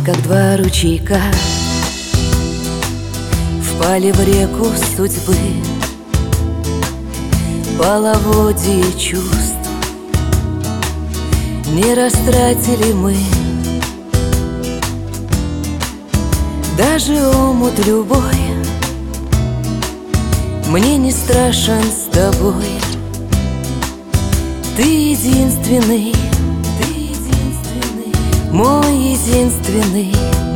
как два ручейка впали в реку судьбы, половодье чувств не растратили мы. Даже омут любой мне не страшен с тобой. Ты единственный, мой единственный,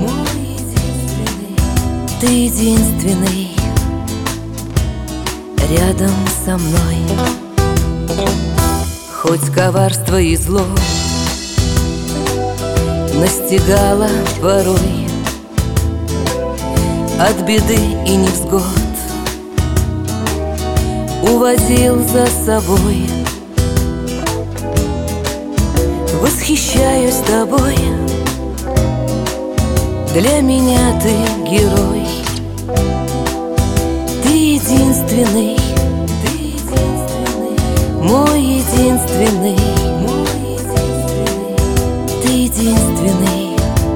ты единственный рядом со мной. Хоть коварство и зло настигало порой, от беды и невзгод увозил за собой. Восхищаюсь тобой, для меня ты герой. Ты единственный, мой единственный, ты единственный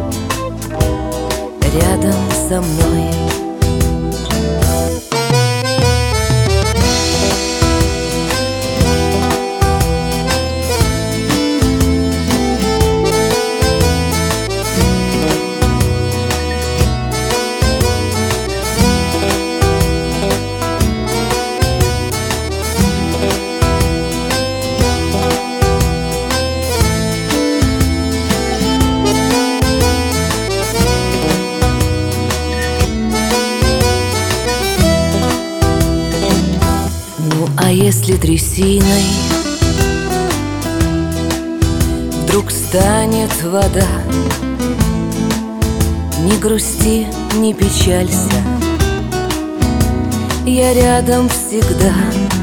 рядом со мной. А если трясиной вдруг станет вода, не грусти, не печалься, я рядом всегда.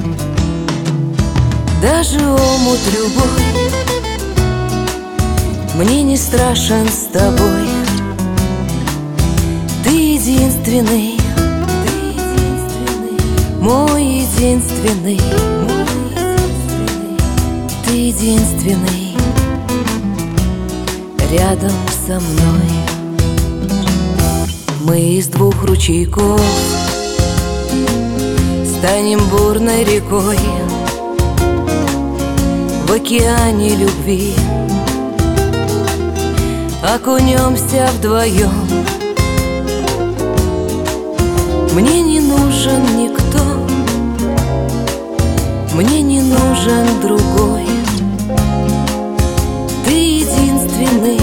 Даже омут любой мне не страшен с тобой. Ты единственный, мой единственный, ты единственный рядом со мной. Мы из двух ручейков станем бурной рекой в океане любви, окунемся вдвоем. Мне не нужен никто, мне не нужен другой. Ты единственный,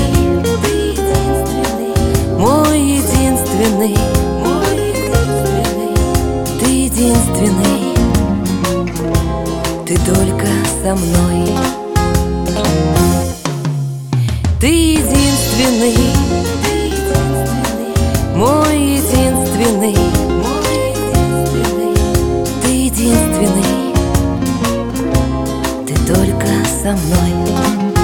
мой единственный, ты единственный, ты только со мной. Ты единственный, мой единственный, ты единственный, ты только со мной.